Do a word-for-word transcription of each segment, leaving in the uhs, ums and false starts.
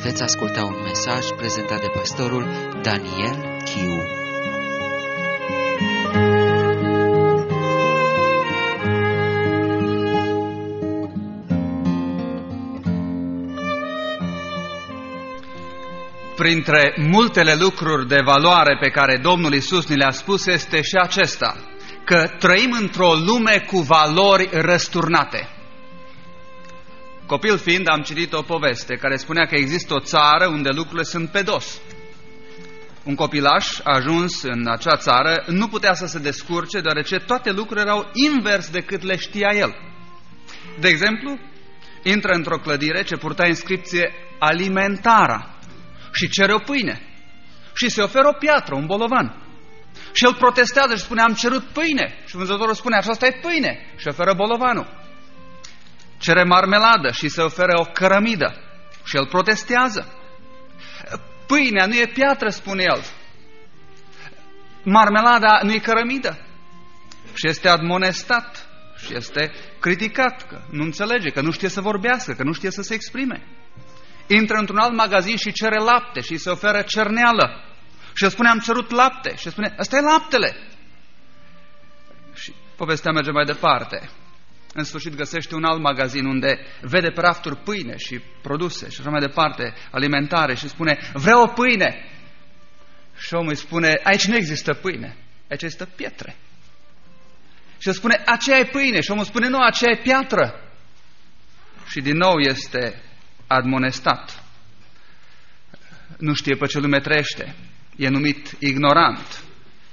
Veți asculta un mesaj prezentat de pastorul Daniel Chiu. Printre multele lucruri de valoare pe care Domnul Iisus ni le-a spus este și acesta, că trăim într-o lume cu valori răsturnate. Copil fiind, am citit o poveste care spunea că există o țară unde lucrurile sunt pe dos. Un copilaș ajuns în acea țară nu putea să se descurce, deoarece toate lucrurile erau invers decât le știa el. De exemplu, intră într-o clădire ce purta inscripție alimentara și cere o pâine și se oferă o piatră, un bolovan. Și el protestează și spune: am cerut pâine. Și vânzătorul spune: aceasta e pâine, și oferă bolovanul. Cere marmeladă și se oferă o cărămidă și el protestează. Pâinea nu e piatră, spune el. Marmelada nu e cărămidă. Și este admonestat și este criticat că nu înțelege, că nu știe să vorbească, că nu știe să se exprime. Intră într-un alt magazin și cere lapte și îi se oferă cerneală. Și el spune: am cerut lapte. Și el spune: ăsta e laptele. Și povestea merge mai departe. În sfârșit găsește un alt magazin unde vede pe rafturi pâine și produse și așa mai departe, alimentare, și spune: vreau o pâine. Și omul îi spune: aici nu există pâine, aici există pietre. Și el spune: aceea e pâine. Și omul spune: nu, aceea e piatră. Și din nou este admonestat. Nu știe pe ce lume trăiește. E numit ignorant.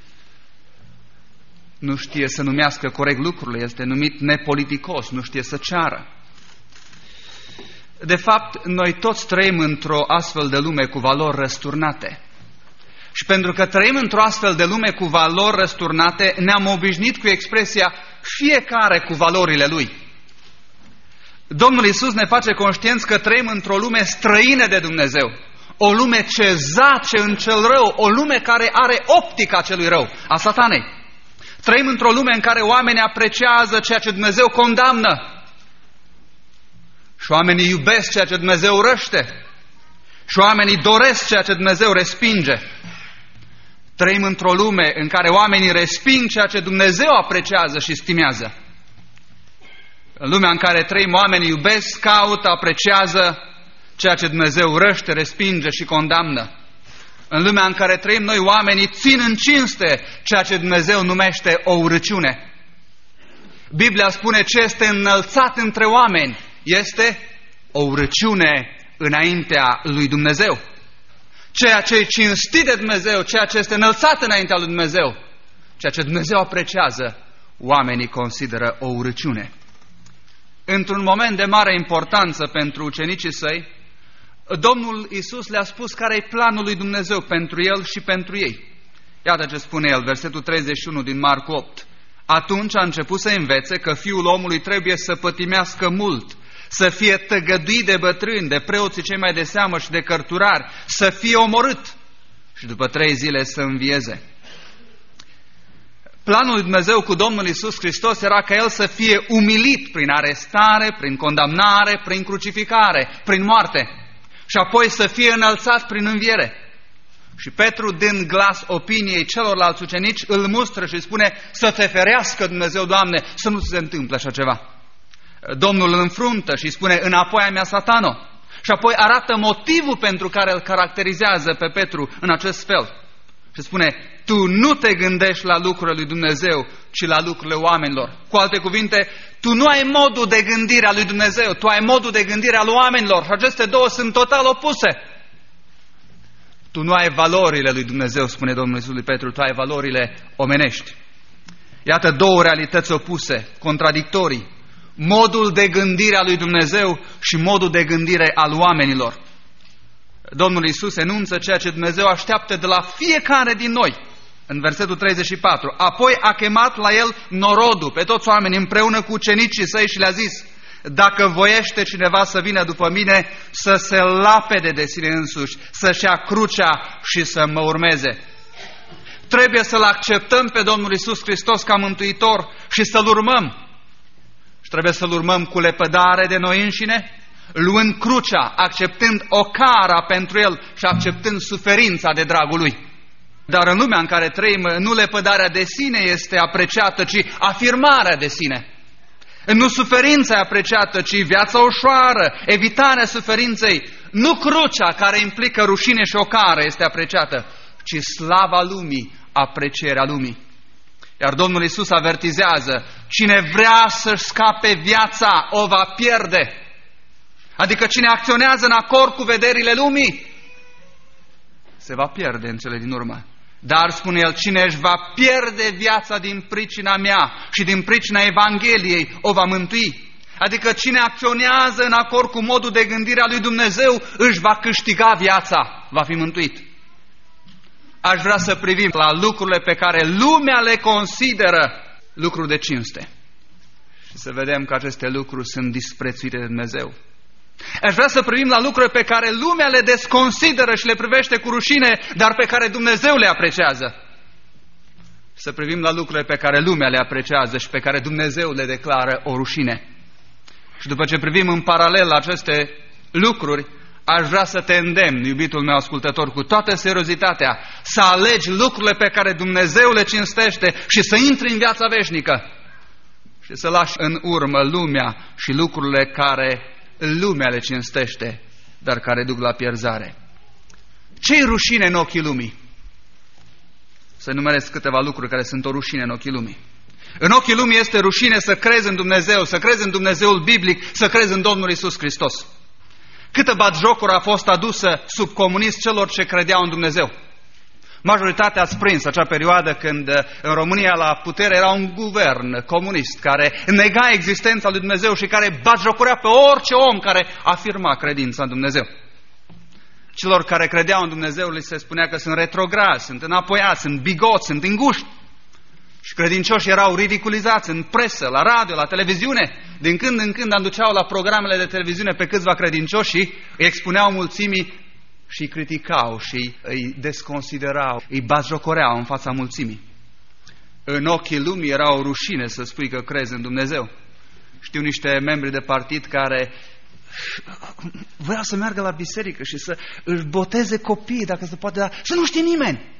Nu știe să numească corect lucrurile. Este numit nepoliticos. Nu știe să ceară. De fapt, noi toți trăim într-o astfel de lume cu valori răsturnate. Și pentru că trăim într-o astfel de lume cu valori răsturnate, ne-am obișnuit cu expresia fiecare cu valorile lui. Domnul Iisus ne face conștienți că trăim într-o lume străină de Dumnezeu. O lume ce zace în cel rău, o lume care are optica celui rău, a satanei. Trăim într-o lume în care oamenii apreciază ceea ce Dumnezeu condamnă și oamenii iubesc ceea ce Dumnezeu urăște și oamenii doresc ceea ce Dumnezeu respinge. Trăim într-o lume în care oamenii resping ceea ce Dumnezeu apreciază și stimează. În lumea în care trăim, oamenii iubesc, caută, apreciază ceea ce Dumnezeu urăște, respinge și condamnă. În lumea în care trăim noi, oamenii țin în cinste ceea ce Dumnezeu numește o urăciune. Biblia spune: ce este înălțat între oameni este o urăciune înaintea lui Dumnezeu. Ceea ce e cinstit de Dumnezeu, ceea ce este înălțat înaintea lui Dumnezeu, ceea ce Dumnezeu apreciază, oamenii consideră o urăciune. Într-un moment de mare importanță pentru ucenicii săi, Domnul Iisus le-a spus care e planul lui Dumnezeu pentru el și pentru ei. Iată ce spune el, versetul treizeci și unu din Marcu opt. Atunci a început să învețe că Fiul omului trebuie să pătimească mult, să fie tăgăduit de bătrâni, de preoții cei mai de seamă și de cărturari, să fie omorât și după trei zile să învieze. Planul lui Dumnezeu cu Domnul Iisus Hristos era ca El să fie umilit prin arestare, prin condamnare, prin crucificare, prin moarte și apoi să fie înălțat prin înviere. Și Petru, dând glas opiniei celorlalți ucenici, îl mustră și spune: să te ferească Dumnezeu, Doamne, să nu se întâmple așa ceva. Domnul îl înfruntă și spune: înapoi a mea, Satano. Și apoi arată motivul pentru care îl caracterizează pe Petru în acest fel. Și spune: tu nu te gândești la lucrurile lui Dumnezeu, ci la lucrurile oamenilor. Cu alte cuvinte, tu nu ai modul de gândire a lui Dumnezeu, tu ai modul de gândire al oamenilor. Și aceste două sunt total opuse. Tu nu ai valorile lui Dumnezeu, spune Domnul Iisus lui Petru, tu ai valorile omenești. Iată două realități opuse, contradictorii. Modul de gândire a lui Dumnezeu și modul de gândire al oamenilor. Domnul Iisus enunță ceea ce Dumnezeu așteaptă de la fiecare din noi. În versetul treizeci și patru. Apoi a chemat la el norodul, pe toți oamenii, împreună cu ucenicii săi și le-a zis: dacă voiește cineva să vină după mine, să se lapede de sine însuși, să-și ia crucea și să mă urmeze. Trebuie să-L acceptăm pe Domnul Iisus Hristos ca Mântuitor și să-L urmăm. Și trebuie să-L urmăm cu lepădare de noi înșine, luând crucea, acceptând ocara pentru El și acceptând suferința de dragul Lui. Dar în lumea în care trăim, nu lepădarea de sine este apreciată, ci afirmarea de sine. Nu suferința e apreciată, ci viața ușoară, evitarea suferinței. Nu crucea, care implică rușine și ocară, este apreciată, ci slava lumii, aprecierea lumii. Iar Domnul Iisus avertizează, cine vrea să-și scape viața, o va pierde. Adică cine acționează în acord cu vederile lumii, se va pierde în cele din urmă. Dar, spune El, cine își va pierde viața din pricina mea și din pricina Evangheliei, o va mântui. Adică cine acționează în acord cu modul de gândire a lui Dumnezeu, își va câștiga viața, va fi mântuit. Aș vrea să privim la lucrurile pe care lumea le consideră lucruri de cinste și să vedem că aceste lucruri sunt disprețuite de Dumnezeu. Aș vrea să privim la lucrurile pe care lumea le desconsideră și le privește cu rușine, dar pe care Dumnezeu le apreciază. Să privim la lucrurile pe care lumea le apreciază și pe care Dumnezeu le declară o rușine. Și după ce privim în paralel aceste lucruri, aș vrea să te îndemn, iubitul meu ascultător, cu toată seriozitatea, să alegi lucrurile pe care Dumnezeu le cinstește și să intri în viața veșnică și să lași în urmă lumea și lucrurile care lumea le cinstește, dar care duc la pierzare. Ce-i rușine în ochii lumii? Să numeresc câteva lucruri care sunt o rușine în ochii lumii. În ochii lumii este rușine să crezi în Dumnezeu, să crezi în Dumnezeul biblic, să crezi în Domnul Iisus Hristos. Câtă batjocură a fost adusă sub comunism celor ce credeau în Dumnezeu. Majoritatea ați prins acea perioadă când în România la putere era un guvern comunist care nega existența lui Dumnezeu și care batjocorea pe orice om care afirma credința în Dumnezeu. Celor care credeau în Dumnezeu li se spunea că sunt retrograzi, sunt înapoiați, sunt bigoți, sunt înguști. Și credincioșii erau ridiculizați în presă, la radio, la televiziune. Din când în când aduceau la programele de televiziune pe câțiva credincioși și îi expuneau mulțimii și îi criticau și îi desconsiderau, îi batjocoreau în fața mulțimii. În ochii lumii era o rușine să spui că crezi în Dumnezeu. Știu niște membri de partid care voiau să meargă la biserică și să își boteze copiii, dacă se poate, dar să nu știe nimeni.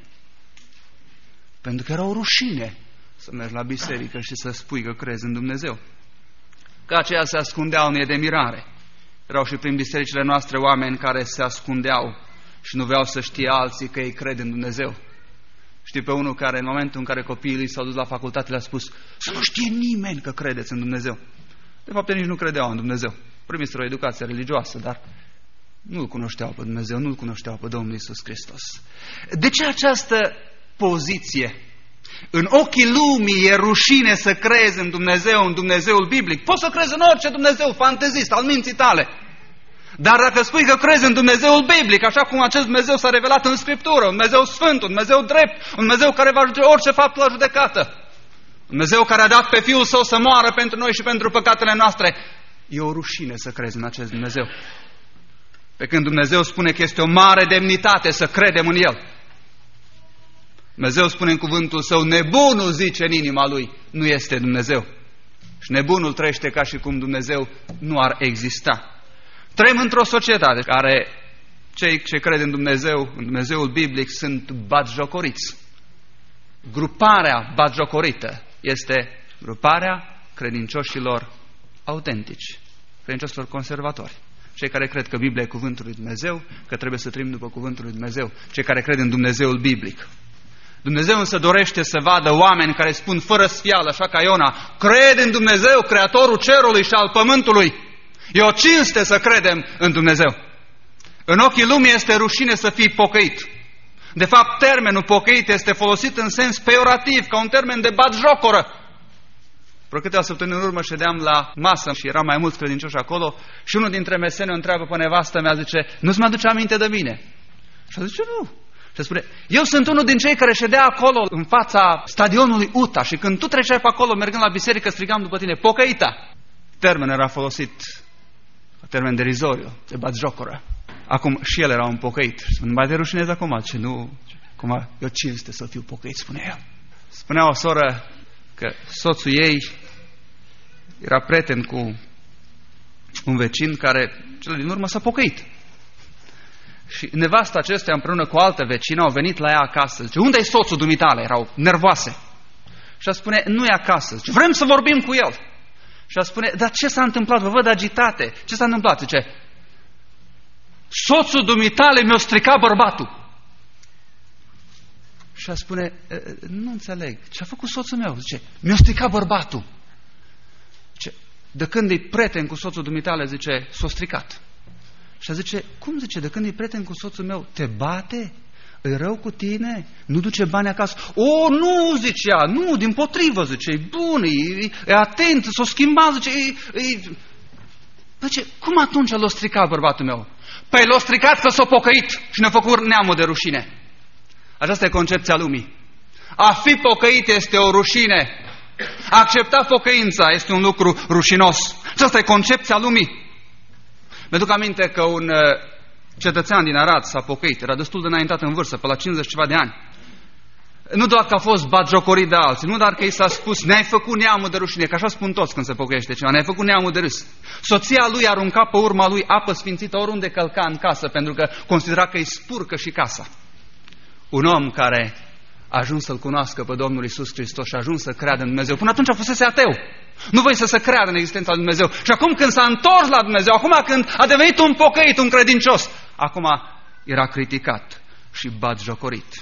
Pentru că era o rușine să mergi la biserică și să spui că crezi în Dumnezeu. Că aceia se ascundeau, nu e de mirare. Erau și prin bisericile noastre oameni care se ascundeau și nu vreau să știe alții că ei cred în Dumnezeu. Știu pe unul care în momentul în care copiii lui s-au dus la facultate le-a spus să nu știe nimeni că credeți în Dumnezeu. De fapt, nici nu credeau în Dumnezeu. Primiseră o educație religioasă, dar nu-L cunoșteau pe Dumnezeu, nu-L cunoșteau pe Domnul Iisus Hristos. De ce această poziție? În ochii lumii e rușine să crezi în Dumnezeu, în Dumnezeul biblic. Poți să crezi în orice Dumnezeu fantezist al minții tale. Dar dacă spui că crezi în Dumnezeul biblic, așa cum acest Dumnezeu s-a revelat în Scriptură, un Dumnezeu sfânt, un Dumnezeu drept, un Dumnezeu care va aduce orice fapt la judecată, un Dumnezeu care a dat pe Fiul Său să moară pentru noi și pentru păcatele noastre, e o rușine să crezi în acest Dumnezeu. Pe când Dumnezeu spune că este o mare demnitate să credem în El. Dumnezeu spune în cuvântul Său, nebunul zice în inima lui, nu este Dumnezeu. Și nebunul trăiește ca și cum Dumnezeu nu ar exista. Trăim într-o societate care cei ce cred în Dumnezeu, în Dumnezeul biblic, sunt batjocoriți. Gruparea batjocorită este gruparea credincioșilor autentici, credincioșilor conservatori. Cei care cred că Biblia e cuvântul lui Dumnezeu, că trebuie să trăim după cuvântul lui Dumnezeu. Cei care cred în Dumnezeul biblic. Dumnezeu însă dorește să vadă oameni care spun fără sfială, așa ca Iona, cred în Dumnezeu, Creatorul cerului și al pământului. E o cinste să credem în Dumnezeu. În ochii lumii este rușine să fii pocăit. De fapt, termenul pocăit este folosit în sens peiorativ, ca un termen de batjocoră. Vreo câteva săptămâni în urmă ședeam la masă și erau mai mulți credincioși acolo și unul dintre meseni o întreabă pe nevastă mea, zice, nu-ți mi-aduce aminte de mine? Și a zice, nu. Și spune, eu sunt unul din cei care ședea acolo în fața stadionului U T A și când tu treceai pe acolo mergând la biserică strigam după tine, pocăita. Termenul era folosit, termen derizoriu, de batjocoră. Acum și el era un pocăit. Și spune, mai de rușinez acum, ce nu, cum eu cinste să fiu pocăit, spune el. Spunea o soră că soțul ei era prieten cu un vecin care, cel din urmă, s-a pocăit. Și nevasta acestuia împreună cu o altă vecină au venit la ea acasă. Zice, unde e soțul dumitale? Erau nervoase. Și a spune, nu e acasă. Zice, vrem să vorbim cu el. Și a spune, dar ce s-a întâmplat? Vă văd agitate. Ce s-a întâmplat? Zice, soțul dumitale mi-a stricat bărbatul. Și a spune, nu înțeleg. Ce a făcut soțul meu? Zice, mi-a stricat bărbatul. Zice, de când e prieten cu soțul dumitale, zice, s-a stricat. Și a zice, cum zice, de când e prieten cu soțul meu, te bate? E rău cu tine? Nu duce bani acasă? O, nu, zicea, nu, dimpotrivă, zice, e bun, e, e atent, s-o schimbat, zice, e... e... Zice, cum atunci l-a stricat bărbatul meu? Păi l-a stricat că s-a pocăit și ne-a făcut neamul de rușine. Aceasta e concepția lumii. A fi pocăit este o rușine. A accepta pocăința este un lucru rușinos. Aceasta e concepția lumii. Mi-aduc aminte că un cetățean din Arad s-a pocăit, era destul de înaintat în vârstă, pe la cincizeci ceva de ani. Nu doar că a fost batjocorit de alții, nu doar că i s-a spus, ne-ai făcut neamul de rușine, că așa spun toți când se pocăiește cineva, ne-ai făcut neamul de râs. Soția lui arunca pe urma lui apă sfințită oriunde călca în casă, pentru că considera că îi spurcă și casa. Un om care a ajuns să-L cunoască pe Domnul Iisus Hristos și a ajuns să creadă în Dumnezeu. Până atunci a fusese ateu. Nu voi să se creadă în existența lui Dumnezeu. Și acum când s-a întors la Dumnezeu, acum când a devenit un pocăit, un credincios, acum era criticat și batjocorit.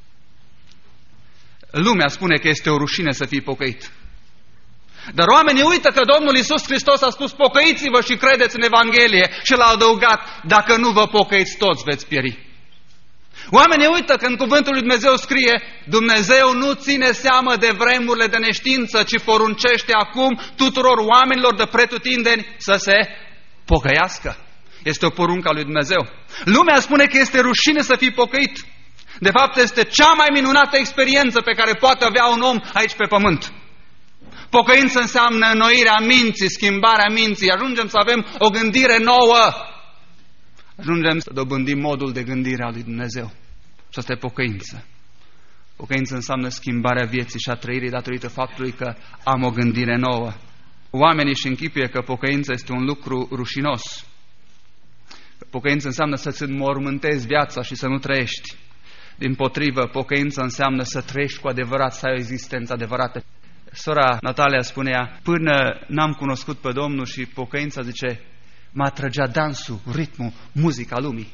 Lumea spune că este o rușine să fii pocăit. Dar oamenii uită că Domnul Iisus Hristos a spus, pocăiți-vă și credeți în Evanghelie, și l-a adăugat, dacă nu vă pocăiți toți veți pieri. Oamenii uită că în cuvântul lui Dumnezeu scrie, Dumnezeu nu ține seamă de vremurile de neștiință, ci poruncește acum tuturor oamenilor de pretutindeni să se pocăiască. Este o poruncă a lui Dumnezeu. Lumea spune că este rușine să fii pocăit. De fapt, este cea mai minunată experiență pe care poate avea un om aici pe pământ. Pocăință înseamnă înnoirea minții, schimbarea minții. Ajungem să avem o gândire nouă. Ajungem să dobândim modul de gândire al lui Dumnezeu. Și asta e pocăință. Pocăință înseamnă schimbarea vieții și a trăirii datorită faptului că am o gândire nouă. Oamenii își închipuie că pocăință este un lucru rușinos. Pocăință înseamnă să-ți înmormântezi viața și să nu trăiești. Dimpotrivă, pocăință înseamnă să trăiești cu adevărat, să ai o existență adevărată. Sora Natalia spunea, până n-am cunoscut pe Domnul și pocăința, zice, mă atrăgea dansul, ritmul, muzica lumii.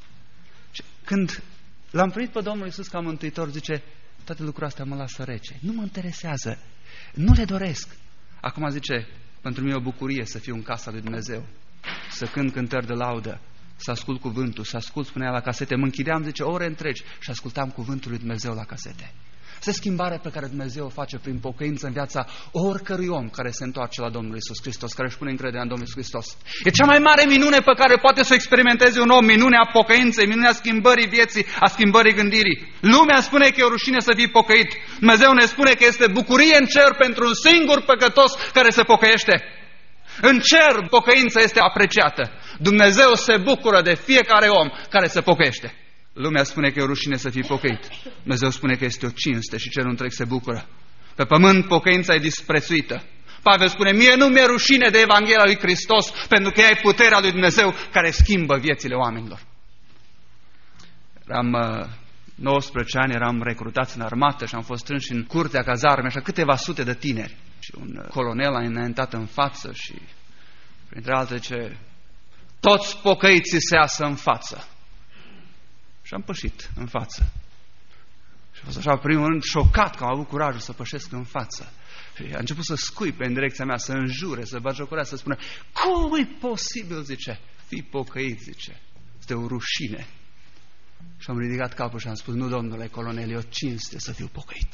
Când l-am primit pe Domnul Iisus ca mântuitor, zice, toate lucrurile astea mă lasă rece. Nu mă interesează, nu le doresc. Acum zice, pentru mine e o bucurie să fiu în casa lui Dumnezeu, să cânt cântări de laudă, să ascult cuvântul, să ascult, spunea la casete, mă închideam, zice, ore întregi și ascultam cuvântul lui Dumnezeu la casete. Asta e schimbarea pe care Dumnezeu o face prin pocăință în viața oricărui om care se întoarce la Domnul Iisus Hristos, care își pune încrederea în Domnul Iisus Hristos. E cea mai mare minune pe care poate să o experimenteze un om, minunea pocăinței, minunea schimbării vieții, a schimbării gândirii. Lumea spune că e o rușine să fii pocăit. Dumnezeu ne spune că este bucurie în cer pentru un singur păcătos care se pocăiește. În cer pocăința este apreciată. Dumnezeu se bucură de fiecare om care se pocăiește. Lumea spune că e o rușine să fii pocăit. Dumnezeu spune că este o cinste și cerul întreg se bucură. Pe pământ pocăința e disprețuită. Pavel spune, mie nu mi-e rușine de Evanghelia lui Hristos, pentru că ea e puterea lui Dumnezeu care schimbă viețile oamenilor. Eram uh, nouăsprezece ani, eram recrutați în armată și am fost strânși în curtea cazarmei, așa câteva sute de tineri. Și un uh, colonel a înaintat în față și, printre altele, ce toți pocăiții se iasă în față. Și am pășit în față. Și a fost așa, primul rând, șocat că am avut curajul să pășesc în față. Și a început să scuipe în direcția mea, să înjure, să batjocorească, să spună, cum e posibil, zice, fii pocăit, zice, este o rușine. Și am ridicat capul și am spus, nu, domnule colonel, e o cinste să fiu pocăit.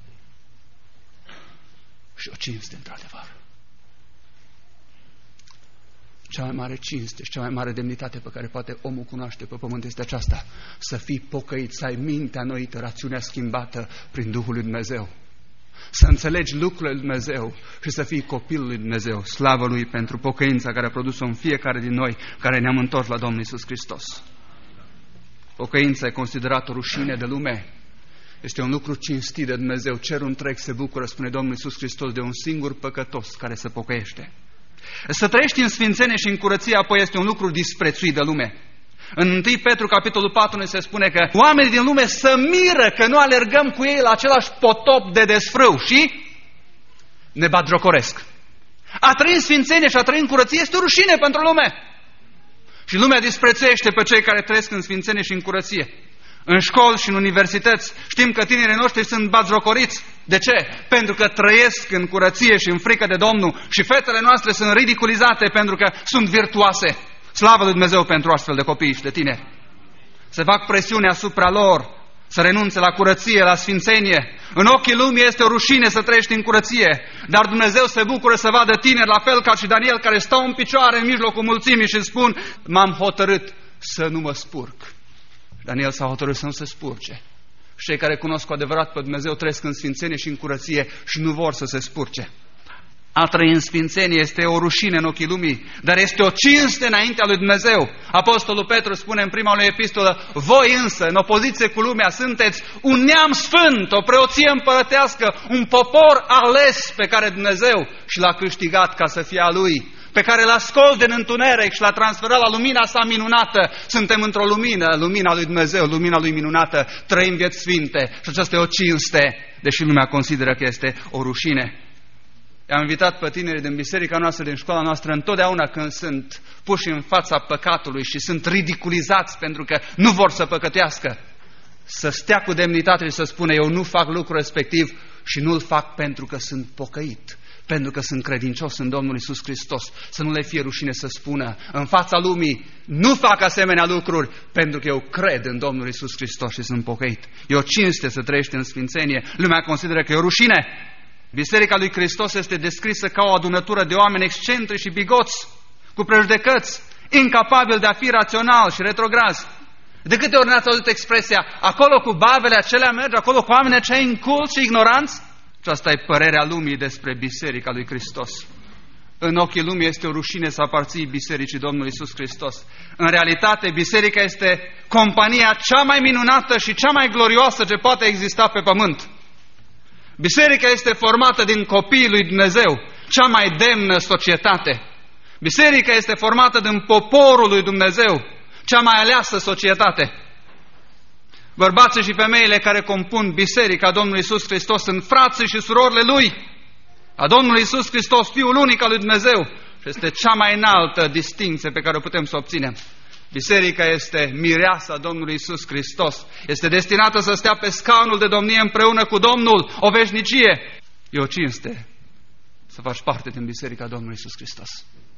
Și o cinste, într-adevăr. Cea mai mare cinste și cea mai mare demnitate pe care poate omul cunoaște pe pământ este aceasta. Să fii pocăit, să ai mintea noită, rațiunea schimbată prin Duhul lui Dumnezeu. Să înțelegi lucrurile lui Dumnezeu și să fii copilul lui Dumnezeu. Slavă Lui pentru pocăința care a produs-o în fiecare din noi care ne-am întors la Domnul Iisus Hristos. Pocăința e considerată o rușine de lume. Este un lucru cinstit de Dumnezeu. Cerul întreg se bucură, spune Domnul Iisus Hristos, de un singur păcătos care se pocăiește. Să trăiești în sfințenie și în curăție apoi este un lucru disprețuit de lume. În întâi Petru, capitolul patru, ne se spune că oamenii din lume se miră că nu alergăm cu ei la același potop de desfrâu și ne batjocoresc. A trăi în sfințenie și a trăi în curăție este o rușine pentru lume. Și lumea disprețuiește pe cei care trăiesc în sfințenie și în curăție. În școli și în universități știm că tinerii noștri sunt batjocoriți. De ce? Pentru că trăiesc în curăție și în frică de Domnul și fetele noastre sunt ridiculizate pentru că sunt virtuoase. Slavă lui Dumnezeu pentru astfel de copii și de tineri. Se fac presiune asupra lor să renunțe la curăție, la sfințenie. În ochii lumii este o rușine să trăiești în curăție, dar Dumnezeu se bucură să vadă tineri la fel ca și Daniel care stau în picioare în mijlocul mulțimii și spun: m-am hotărât să nu mă spurc. Daniel s-a hotărât să nu se spurce. Și cei care cunosc cu adevărat pe Dumnezeu trăiesc în sfințenie și în curăție și nu vor să se spurce. A trăi în sfințenie este o rușine în ochii lumii, dar este o cinste înaintea lui Dumnezeu. Apostolul Petru spune în prima lui epistolă: voi însă, în opoziție cu lumea, sunteți un neam sfânt, o preoție împărătească, un popor ales pe care Dumnezeu și l-a câștigat ca să fie a Lui, pe care l-a scos din întuneric și l-a transferat la lumina sa minunată. Suntem într-o lumină, lumina lui Dumnezeu, lumina lui minunată, trăim vieți sfinte și aceasta e o cinste, deși lumea consideră că este o rușine. I-am invitat pe tinerii din biserica noastră, din școala noastră, întotdeauna când sunt puși în fața păcatului și sunt ridiculizați pentru că nu vor să păcătească, să stea cu demnitate și să spună: eu nu fac lucrul respectiv și nu-l fac pentru că sunt pocăit, pentru că sunt credincios în Domnul Iisus Hristos. Să nu le fie rușine să spună în fața lumii: nu fac asemenea lucruri pentru că eu cred în Domnul Iisus Hristos și sunt pocăit. E o cinste să trăiești în sfințenie. Lumea consideră că e o rușine. Biserica lui Hristos este descrisă ca o adunătură de oameni excentrici și bigoți, cu prejudecăți, incapabili de a fi rațional și retrograzi. De câte ori n-ați auzit expresia: acolo cu bavele acelea merge, acolo cu oamenii aceia inculți și ignoranți? Și asta e părerea lumii despre Biserica lui Hristos. În ochii lumii este o rușine să aparții Bisericii Domnului Iisus Hristos. În realitate, Biserica este compania cea mai minunată și cea mai glorioasă ce poate exista pe pământ. Biserica este formată din copiii lui Dumnezeu, cea mai demnă societate. Biserica este formată din poporul lui Dumnezeu, cea mai aleasă societate. Bărbații și femeile care compun Biserica Domnului Iisus Hristos sunt frații și surorile Lui, a Domnului Iisus Hristos, Fiul unic al lui Dumnezeu, și este cea mai înaltă distinție pe care o putem să obținem. Biserica este mireasa Domnului Iisus Hristos. Este destinată să stea pe scaunul de domnie împreună cu Domnul o veșnicie. E o cinste să faci parte din Biserica Domnului Iisus Hristos.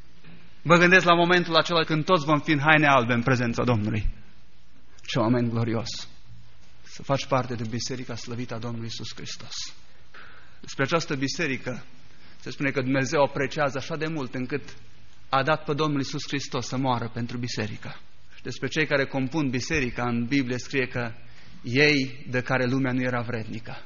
Mă gândesc la momentul acela când toți vom fi în haine albe în prezența Domnului. Ce moment glorios să faci parte din Biserica slăvită a Domnului Iisus Hristos. Despre această biserică se spune că Dumnezeu o apreciază așa de mult încât a dat pe Domnul Iisus Hristos să moară pentru biserică. Și despre cei care compun biserica, în Biblie scrie că ei de care lumea nu era vrednică.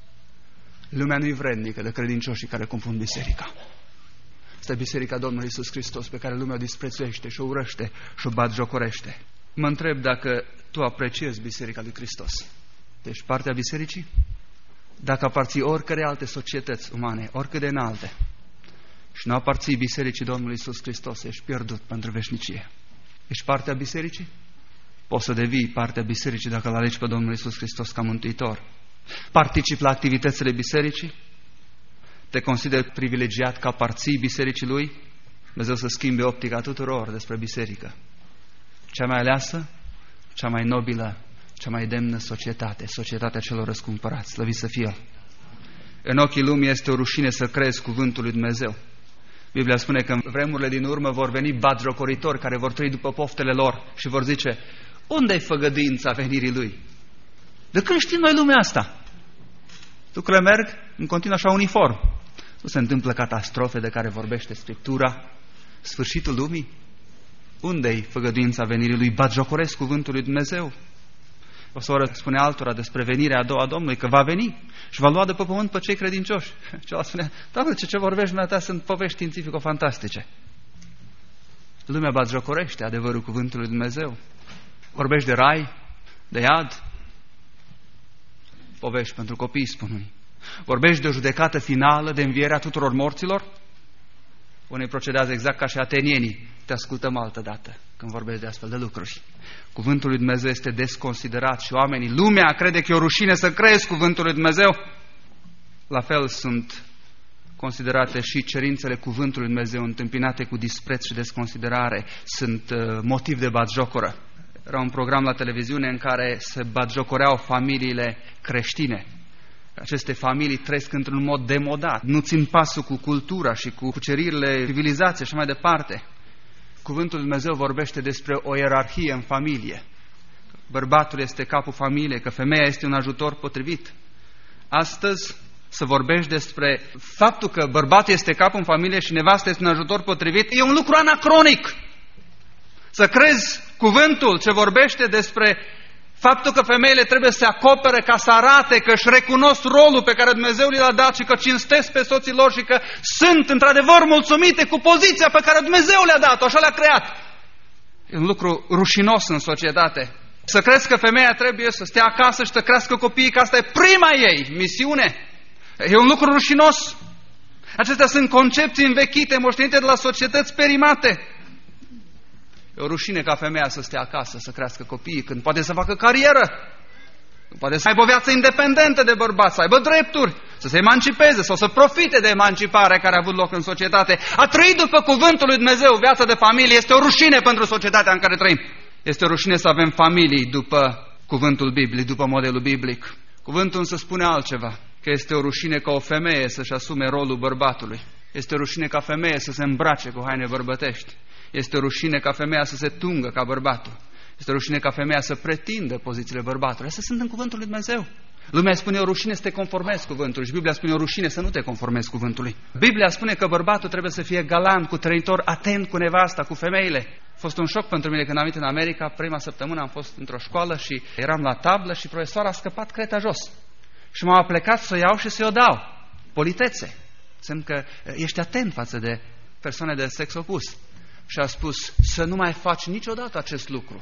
Lumea nu e vrednică de credincioșii care compun biserica. Asta e biserica Domnului Iisus Hristos pe care lumea o disprețuiește și o urăște și o batjocorește. Mă întreb dacă tu apreciezi biserica lui Hristos. Ești partea bisericii? Dacă aparții oricărei alte societăți umane, oricât de înalte, și nu aparții bisericii Domnului Iisus Hristos, ești pierdut pentru veșnicie. Ești partea bisericii? Poți să devii partea bisericii dacă îl alegi pe Domnul Iisus Hristos ca mântuitor. Participi la activitățile bisericii? Te consideri privilegiat că aparții bisericii Lui? Dumnezeu să schimbe optica tuturor despre biserică. Cea mai aleasă, cea mai nobilă, cea mai demnă societate, societatea celor răscumpărați, slăvit să fie. În ochii lumii este o rușine să crezi cuvântul lui Dumnezeu. Biblia spune că în vremurile din urmă vor veni batjocoritori care vor trăi după poftele lor și vor zice: unde-i făgăduința venirii Lui? De când știm noi lumea asta? Lucrurile merg în continuu așa uniform. Nu se întâmplă catastrofe de care vorbește Scriptura. Sfârșitul lumii? Unde-i făgăduința venirii Lui? Batjocoresc cuvântul lui Dumnezeu. O soră spune altora despre venirea a doua a Domnului, că va veni și va lua de pe pământ pe cei credincioși. Celălalt spunea: Doamne, ce, ce vorbești dumneata sunt povești științifico-fantastice. Lumea batjocorește adevărul cuvântului lui Dumnezeu. Vorbești de rai, de iad, povești pentru copii, spun unii. Vorbești de o judecată finală, de învierea tuturor morților, Unii procedează exact ca și atenienii. Te ascultăm altă dată când vorbești de astfel de lucruri. Cuvântul lui Dumnezeu este desconsiderat și oamenii, lumea crede că e o rușine să crezi cuvântul lui Dumnezeu. La fel sunt considerate și cerințele cuvântului lui Dumnezeu întâmpinate cu dispreț și desconsiderare. Sunt uh, motiv de batjocoră. Era un program la televiziune în care se batjocoreau familiile creștine. Aceste familii trăiesc într-un mod demodat, nu țin pasul cu cultura și cu cuceririle civilizației și mai departe. Cuvântul lui Dumnezeu vorbește despre o ierarhie în familie. Bărbatul este capul familiei, că femeia este un ajutor potrivit. Astăzi să vorbești despre faptul că bărbatul este capul în familie și nevasta este un ajutor potrivit e un lucru anacronic. Să crezi cuvântul ce vorbește despre faptul că femeile trebuie să se acopere ca să arate că își recunosc rolul pe care Dumnezeu li-l-a dat și că cinstesc pe soții lor și că sunt într-adevăr mulțumite cu poziția pe care Dumnezeu le-a dat-o, așa le-a creat. E un lucru rușinos în societate. Să crezi că femeia trebuie să stea acasă și să crească copiii, că asta e prima ei misiune. E un lucru rușinos. Acestea sunt concepții învechite, moștenite de la societăți perimate. E o rușine ca femeia să stea acasă, să crească copiii, când poate să facă carieră, când poate să aibă o viață independentă de bărbat, să aibă drepturi, să se emancipeze sau să profite de emanciparea care a avut loc în societate. A trăi după cuvântul lui Dumnezeu, viața de familie, este o rușine pentru societatea în care trăim. Este o rușine să avem familii după cuvântul biblic, după modelul biblic. Cuvântul însă spune altceva, că este o rușine ca o femeie să-și asume rolul bărbatului. Este o rușine ca femeie să se îmbrace cu haine bărbătești. Este o rușine ca femeia să se tungă ca bărbatul. Este o rușine ca femeia să pretindă pozițiile bărbatului. Astea sunt în cuvântul lui Dumnezeu. Lumea spune o rușine să te conformezi cuvântului și Biblia spune o rușine să nu te conformezi cuvântului. Biblia spune că bărbatul trebuie să fie galant, cutrăitor, atent cu nevasta, cu femeile. A fost un șoc pentru mine când am venit în America. Prima săptămână am fost într-o școală și eram la tablă și profesoara a scăpat creta jos. Și m-am aplecat să o iau și să o dau. Politețe. Semn că ești atent față de persoane de sex opus. Și a spus, să nu mai faci niciodată acest lucru.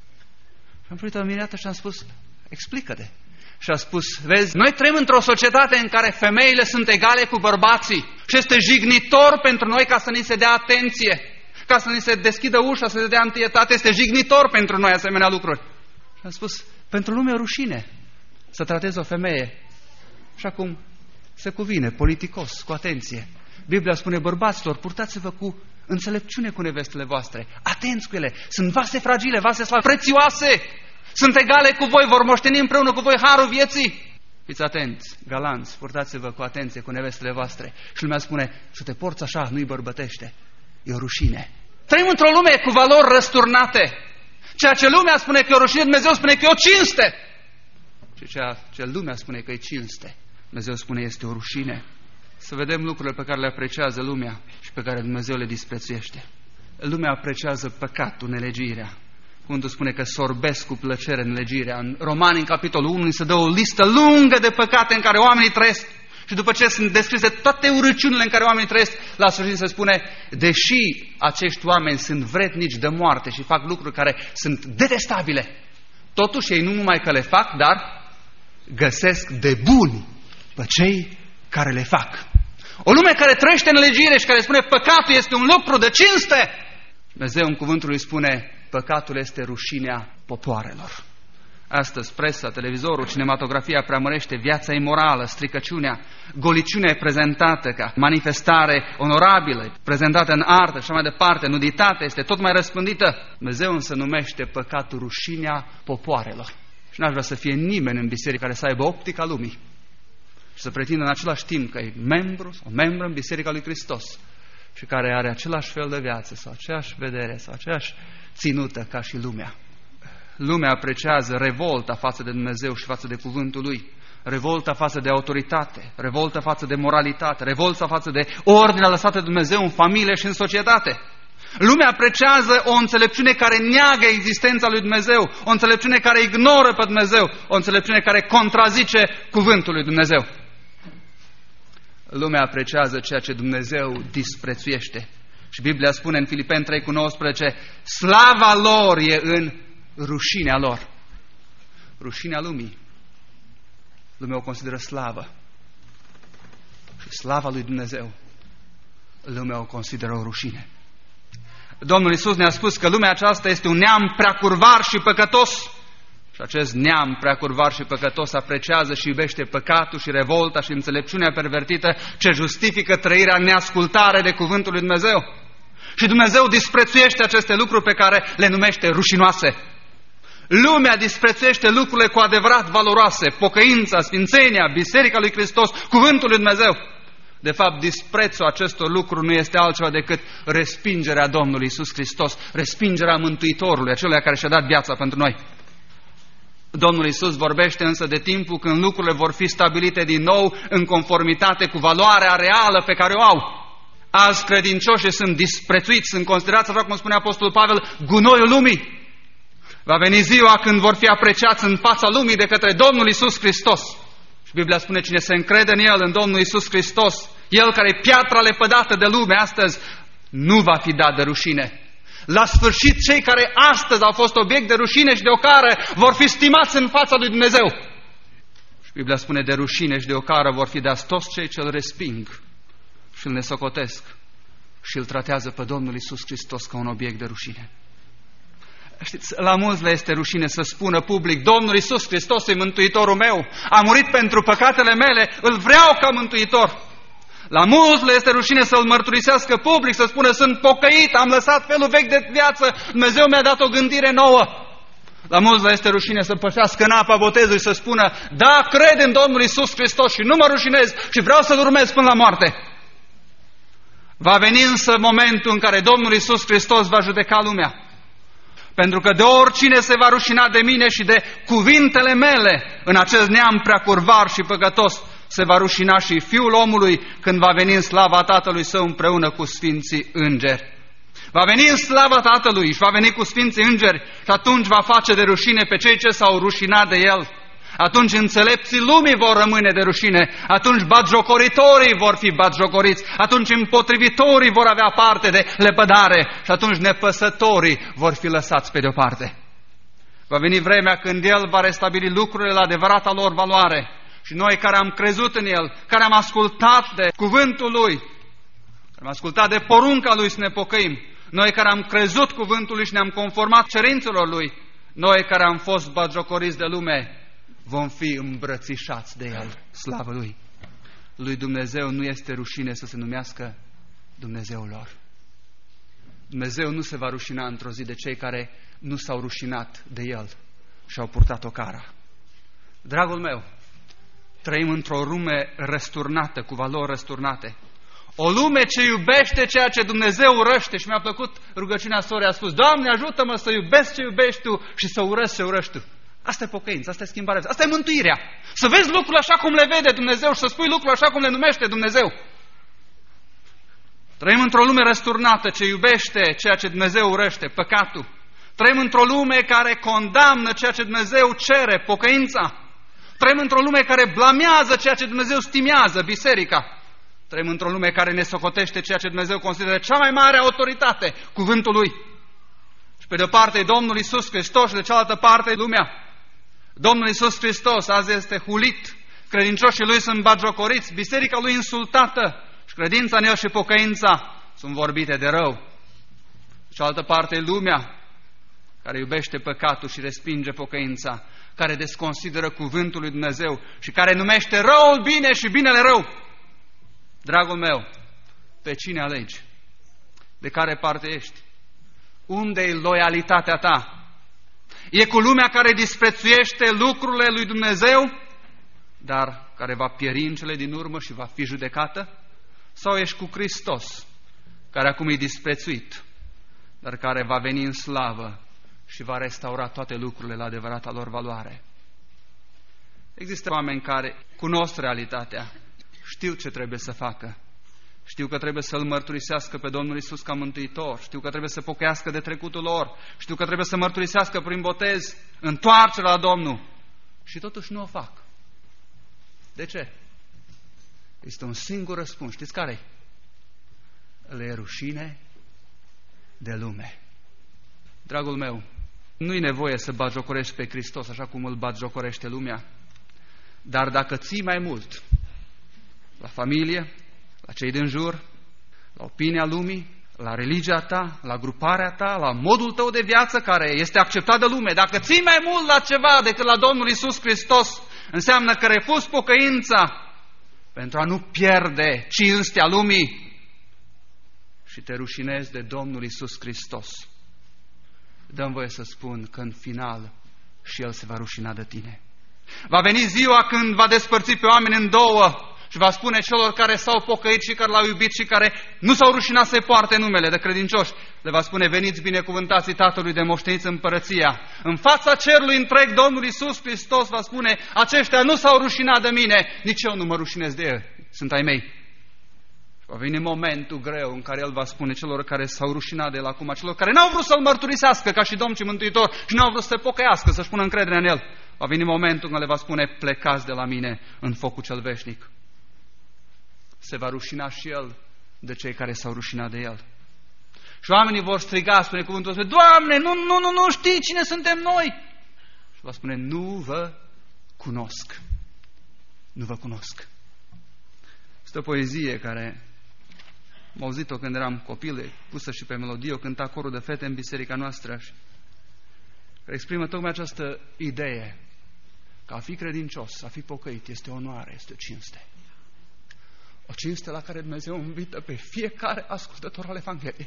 Și am privit-o imediat și am spus, explică-te. Și a spus, vezi, noi trăim într-o societate în care femeile sunt egale cu bărbații și este jignitor pentru noi ca să ni se dea atenție, ca să ni se deschidă ușa, să se dea întâietate, este jignitor pentru noi asemenea lucruri. Și am spus, pentru lume o rușine să tratezi o femeie și acum se cuvine, politicos, cu atenție. Biblia spune, bărbaților, purtați-vă cu înțelepciune cu nevestele voastre, atenți cu ele, sunt vase fragile, vase slabe, prețioase, sunt egale cu voi, vor moșteni împreună cu voi harul vieții. Fiți atenți, galanți, purtați-vă cu atenție cu nevestele voastre. Și lumea spune, să te porți așa, nu-i bărbătește, e o rușine. Trăim într-o lume cu valori răsturnate. Ceea ce lumea spune că e o rușine, Dumnezeu spune că e o cinste. Și ceea ce lumea spune că e cinste, Dumnezeu spune este o rușine. Să vedem lucrurile pe care le apreciază lumea și pe care Dumnezeu le disprețuiește. Lumea apreciază păcatul, nelegirea. Cuvântul spune că sorbesc cu plăcere nelegirea. În Romani, în capitolul unu, se dă o listă lungă de păcate în care oamenii trăiesc. Și după ce sunt descrise toate urăciunile în care oamenii trăiesc, la sfârșit se spune, deși acești oameni sunt vrednici de moarte și fac lucruri care sunt detestabile, totuși ei nu numai că le fac, dar găsesc de buni pe cei care le fac. O lume care trăiește în legire și care spune păcatul este un lucru de cinste. Dumnezeu în cuvântul lui spune păcatul este rușinea popoarelor. Astăzi presa, televizorul, cinematografia preamărește viața imorală, stricăciunea, goliciunea prezentată ca manifestare onorabilă, prezentată în artă și așa mai departe, nuditatea este tot mai răspândită. Dumnezeu însă numește păcatul rușinea popoarelor. Și n-aș vrea să fie nimeni în biserică care să aibă optica lumii și să pretindă în același timp că e membru sau membră în Biserica lui Hristos și care are același fel de viață sau aceeași vedere sau aceeași ținută ca și lumea. Lumea apreciază revolta față de Dumnezeu și față de cuvântul Lui, revolta față de autoritate, revolta față de moralitate, revolta față de ordinea lăsată de Dumnezeu în familie și în societate. Lumea apreciază o înțelepciune care neagă existența lui Dumnezeu, o înțelepciune care ignoră pe Dumnezeu, o înțelepciune care contrazice cuvântul lui Dumnezeu. Lumea apreciază ceea ce Dumnezeu disprețuiește. Și Biblia spune în Filipeni trei cu nouăsprezece, slava lor e în rușinea lor. Rușinea lumii. Lumea o consideră slavă. Și slava lui Dumnezeu lumea o consideră o rușine. Domnul Iisus ne-a spus că lumea aceasta este un neam prea curvar și păcătos. Și acest neam prea curvar și păcătos apreciază și iubește păcatul și revolta și înțelepciunea pervertită ce justifică trăirea în neascultare de cuvântul lui Dumnezeu. Și Dumnezeu disprețuiește aceste lucruri pe care le numește rușinoase. Lumea disprețuiește lucrurile cu adevărat valoroase, pocăința, sfințenia, Biserica lui Hristos, cuvântul lui Dumnezeu. De fapt, disprețul acestor lucruri nu este altceva decât respingerea Domnului Iisus Hristos, respingerea Mântuitorului, acelui care și-a dat viața pentru noi. Domnul Iisus vorbește însă de timpul când lucrurile vor fi stabilite din nou în conformitate cu valoarea reală pe care o au. Azi credincioșii sunt disprețuiți, sunt considerați, așa cum spunea Apostolul Pavel, gunoiul lumii. Va veni ziua când vor fi apreciați în fața lumii de către Domnul Iisus Hristos. Și Biblia spune, cine se încrede în El, în Domnul Iisus Hristos, El care e piatra lepădată de lume astăzi, nu va fi dat de rușine. La sfârșit, cei care astăzi au fost obiect de rușine și de ocară vor fi stimați în fața lui Dumnezeu. Și Biblia spune, de rușine și de ocară vor fi dați toți cei ce îl resping și îl nesocotesc și îl tratează pe Domnul Iisus Hristos ca un obiect de rușine. Știți, la mulți le este rușine să spună public, Domnul Iisus Hristos e Mântuitorul meu, a murit pentru păcatele mele, îl vreau ca Mântuitor. La mulți le este rușine să-L mărturisească public, să spună, sunt pocăit, am lăsat felul vechi de viață, Dumnezeu mi-a dat o gândire nouă. La mulți le este rușine să pășească în apa botezului și să spună, da, cred în Domnul Iisus Hristos și nu mă rușinez și vreau să-L urmez până la moarte. Va veni însă momentul în care Domnul Iisus Hristos va judeca lumea. Pentru că de oricine se va rușina de mine și de cuvintele mele în acest neam prea curvar și păcătos, se va rușina și Fiul omului când va veni în slava Tatălui Său împreună cu Sfinții Îngeri. Va veni în slava Tatălui și va veni cu Sfinții Îngeri și atunci va face de rușine pe cei ce s-au rușinat de El. Atunci înțelepții lumii vor rămâne de rușine, atunci batjocoritorii vor fi batjocoriți, atunci împotrivitorii vor avea parte de lepădare și atunci nepăsătorii vor fi lăsați pe deoparte. Va veni vremea când El va restabili lucrurile la adevărata lor valoare și noi care am crezut în El, care am ascultat de cuvântul Lui, care am ascultat de porunca Lui să ne pocăim, noi care am crezut cuvântul Lui și ne-am conformat cerințelor Lui, noi care am fost batjocoriți de lume, vom fi îmbrățișați de El, slavă Lui. Lui Dumnezeu nu este rușine să se numească Dumnezeul lor. Dumnezeu nu se va rușina într-o zi de cei care nu s-au rușinat de El și au purtat ocara. Dragul meu, trăim într-o lume răsturnată, cu valori răsturnate. O lume ce iubește ceea ce Dumnezeu urăște. Și mi-a plăcut rugăciunea sorei, a spus, Doamne, ajută-mă să iubesc ce iubești Tu și să urăsc ce urăști Tu. Asta e pocăință, asta e schimbarea, asta e mântuirea. Să vezi lucrurile așa cum le vede Dumnezeu și să spui lucrurile așa cum le numește Dumnezeu. Trăim într-o lume răsturnată ce iubește ceea ce Dumnezeu urăște, păcatul. Trăim într-o lume care condamnă ceea ce Dumnezeu cere, pocăința. Trăim într-o lume care blamează ceea ce Dumnezeu stimează, biserica. Trăim într-o lume care ne socotește ceea ce Dumnezeu consideră cea mai mare autoritate, cuvântul Lui. Și pe de o parte e Domnul Iisus Hristos și de cealaltă parte e lumea. Domnul Iisus Hristos azi este hulit, credincioșii Lui sunt batjocoriți, biserica Lui insultată și credința în El și pocăința sunt vorbite de rău. De cealaltă parte e lumea care iubește păcatul și respinge pocăința, care desconsideră cuvântul lui Dumnezeu și care numește răul bine și binele rău. Dragul meu, pe cine alegi? De care parte ești? Unde e loialitatea ta? E cu lumea care disprețuiește lucrurile lui Dumnezeu, dar care va pieri în cele din urmă și va fi judecată? Sau ești cu Hristos, care acum e disprețuit, dar care va veni în slavă și va restaura toate lucrurile la adevărata lor valoare? Există oameni care cunosc realitatea, știu ce trebuie să facă, știu că trebuie să-L mărturisească pe Domnul Iisus ca Mântuitor, știu că trebuie să pocăiască de trecutul lor, știu că trebuie să mărturisească prin botez întoarcerea la Domnul și totuși nu o fac. De ce? Este un singur răspuns. Știți care-i? Le e rușine de lume. Dragul meu, nu-i nevoie să batjocorești pe Hristos așa cum îl batjocorește lumea, dar dacă ții mai mult la familie, la cei din jur, la opinia lumii, la religia ta, la gruparea ta, la modul tău de viață care este acceptat de lume. Dacă ții mai mult la ceva decât la Domnul Iisus Hristos, înseamnă că refuzi pocăința pentru a nu pierde cinstea lumii și te rușinezi de Domnul Iisus Hristos. Dă-mi voie să spun că în final și El se va rușina de tine. Va veni ziua când va despărți pe oameni în două și va spune celor care s-au pocăit și care L-au iubit și care nu s-au rușinat să-i poarte numele de credincioși, le va spune: veniți binecuvântații Tatălui de moșteniți împărăția. În fața cerului întreg Domnul Iisus Hristos va spune: aceștia nu s-au rușinat de mine, nici eu nu mă rușinez de ei, sunt ai mei. Va veni momentul greu în care El va spune celor care s-au rușinat de El acum, celor care n-au vrut să-L mărturisească ca și Domn și Mântuitor și n-au vrut să se pocăiască, să-și pună încredere în El, va veni momentul când le va spune: plecați de la mine în focul cel veșnic. Se va rușina și El de cei care s-au rușinat de El. Și oamenii vor striga, spune cuvântul ăsta: Doamne, nu, nu, nu, nu știi cine suntem noi? Și va spune: nu vă cunosc. Nu vă cunosc. Este o poezie care am auzit-o când eram copil, pusă și pe melodie, o cânta corul de fete în biserica noastră, și care exprimă tocmai această idee că a fi credincios, a fi pocăit, este o onoare, este o cinste. O cinste la care Dumnezeu invită pe fiecare ascultător al Evangheliei.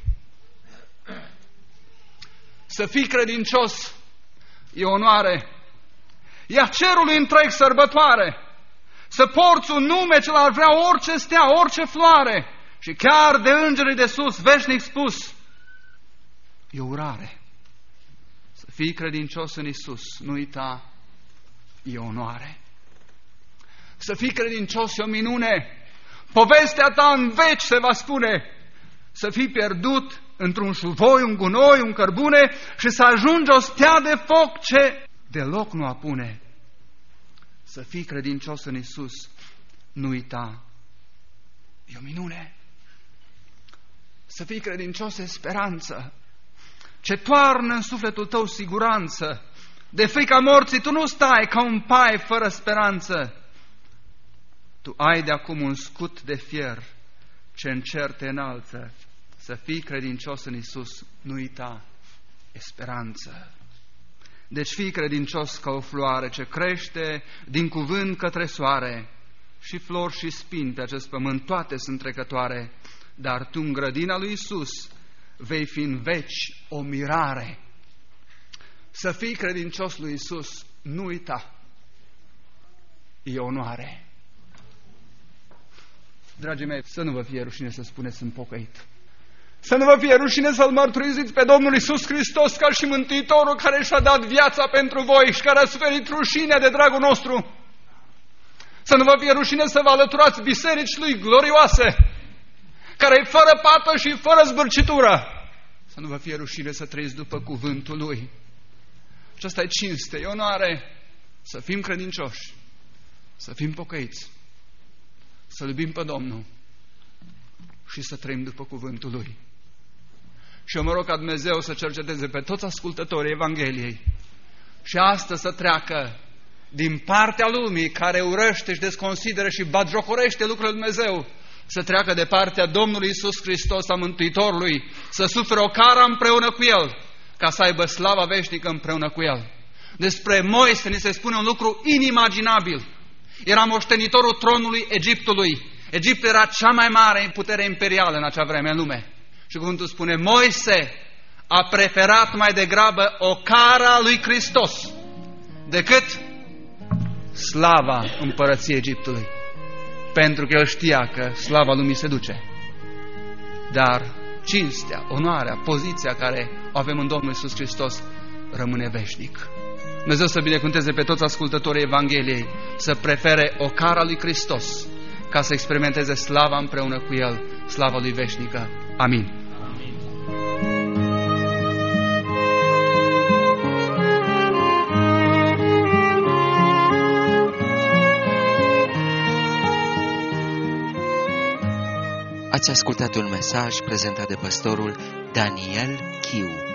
Să fii credincios e onoare, e a cerului întreg sărbătoare. Să porți un nume ce l-ar vrea orice stea, orice floare, și chiar de îngerii de sus, veșnic spus, e urare. Să fii credincios în Iisus, nu uita, e onoare. Să fii credincios e o minune. Povestea ta în veci se va spune. Să fii pierdut într-un șuvoi, un gunoi, un cărbune și să ajungi o stea de foc ce deloc nu apune. Să fii credincios în Iisus, nu uita, e o minune. Să fii credincios e speranță, ce toarnă în sufletul tău siguranță. De frica morții tu nu stai ca un pai fără speranță. Tu ai de acum un scut de fier ce în cer te înalță. Să fii credincios în Iisus, nu uita, e speranță. Deci fii credincios ca o floare ce crește din cuvânt către soare. Și flori și spini pe acest pământ toate sunt trecătoare, dar tu în grădina lui Iisus vei fi în veci o mirare. Să fii credincios lui Iisus, nu uita, e onoare. Dragii mei, să nu vă fie rușine să spuneți: sunt pocăit. Să nu vă fie rușine să-L mărturisiți pe Domnul Iisus Hristos ca și Mântuitorul care și-a dat viața pentru voi și care a suferit rușinea de dragul nostru. Să nu vă fie rușine să vă alăturați bisericii Lui glorioase, care e fără pată și fără zbârcitură. Să nu vă fie rușine să trăiți după cuvântul Lui. Și asta e cinste, e onoare. Să fim credincioși, să fim pocăiți, să iubim pe Domnul și să trăim după cuvântul Lui. Și eu mă rog ca Dumnezeu să cerceteze pe toți ascultătorii Evangheliei și astăzi să treacă din partea lumii care urăște și desconsideră și batjocorește lucrurile lui Dumnezeu, să treacă de partea Domnului Iisus Hristos, a Mântuitorului, să sufere o cară împreună cu El, ca să aibă slava veșnică împreună cu El. Despre Moise ni se spune un lucru inimaginabil. Era moștenitorul tronului Egiptului. Egiptul era cea mai mare putere imperială în acea vreme în lume. Și cuvântul spune: Moise a preferat mai degrabă o cara lui Hristos decât slava împărăției Egiptului. Pentru că el știa că slava lumii se duce. Dar cinstea, onoarea, poziția care o avem în Domnul Iisus Hristos rămâne veșnic. Dumnezeu să binecuvânteze pe toți ascultătorii Evangheliei să prefere o cara lui Hristos ca să experimenteze slava împreună cu El, slava lui veșnică. Amin. Ați ascultat un mesaj prezentat de pastorul Daniel Chiu.